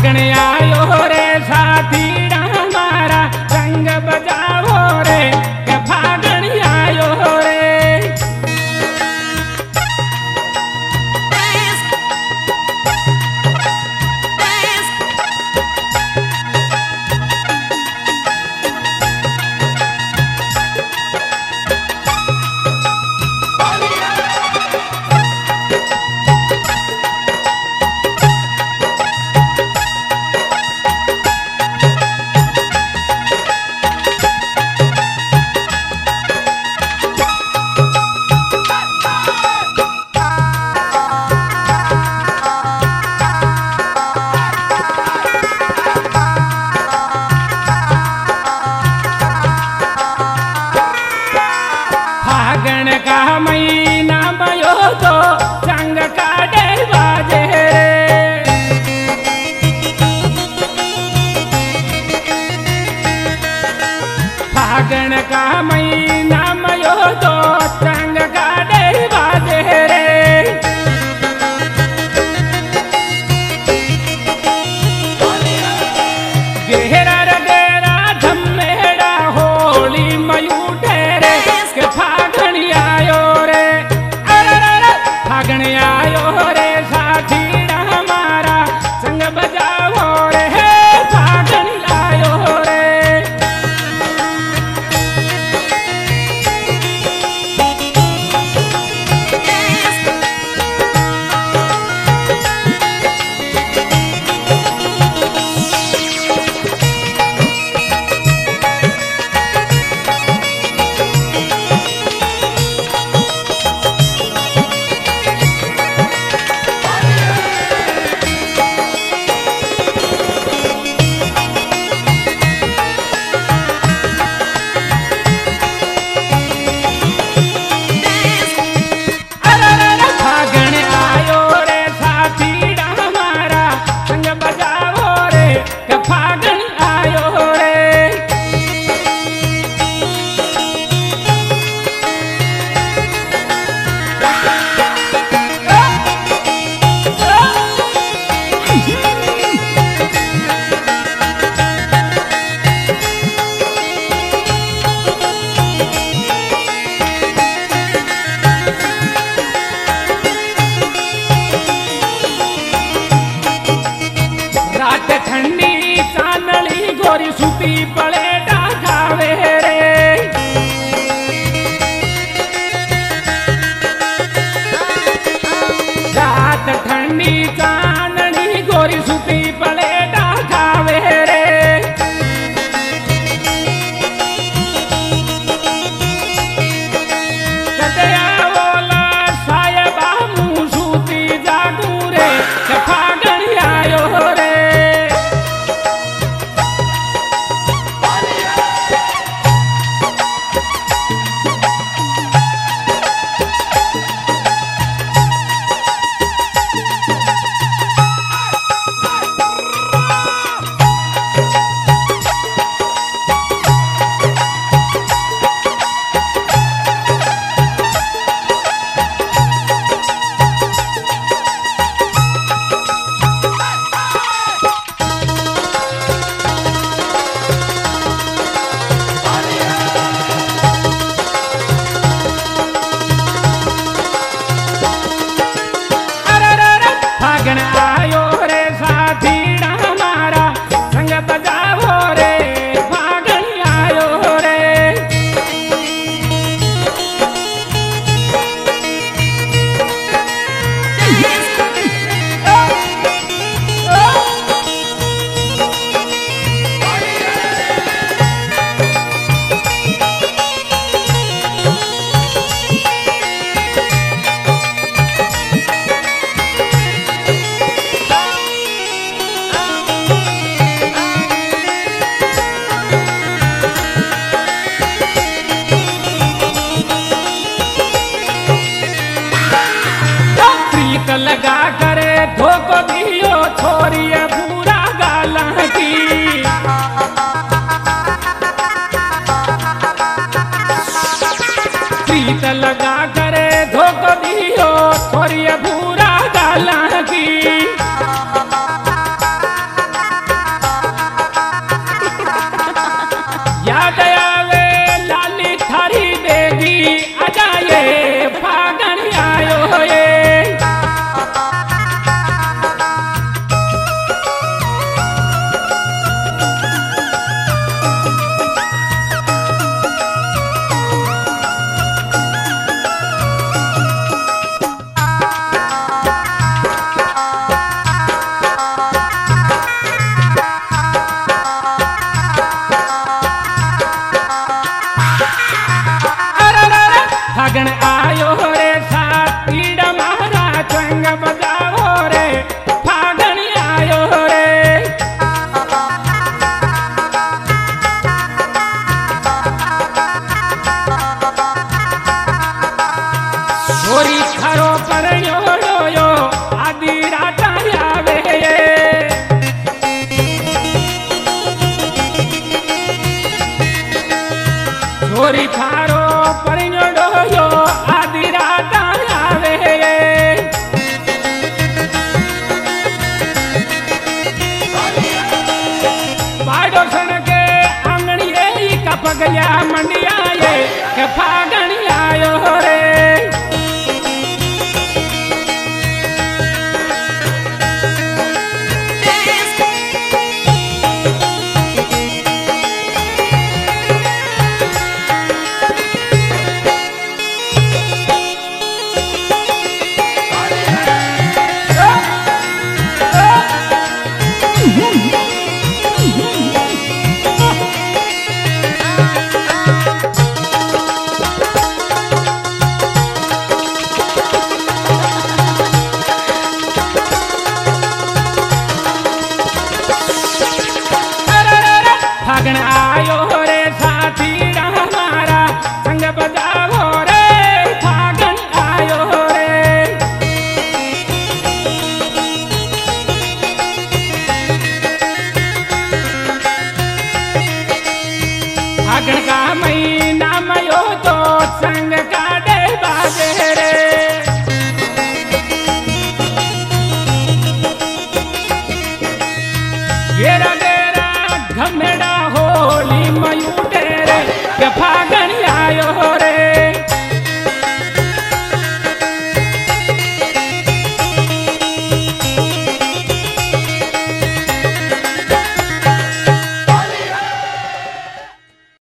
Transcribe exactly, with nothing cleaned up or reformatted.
फागण आयो रे साथीड़ा हमारा संग बजाओ रे के फागण आयो रे। फागण का महीना भयो तो संग काटे बाजे रे। फागण का महीना भयो तो संग काटे बाजे रे। गेरा रे गेरा धम्मेड़ा होली मयूठे रे के फागण आयो रे। अरे रे फागण आयो रे साथीड़ा हमारा संग बजाओ रे फागण आयो रे। मंडिया ये के फागण आयो रे। फागण आयो रे साथी हमारा संग बजावो रे फागण आयो रे। फागण का महीना मयो तो संग काटे बाजे रे। ये रगेरा घमेड़ा होली मयूटे रे के फागण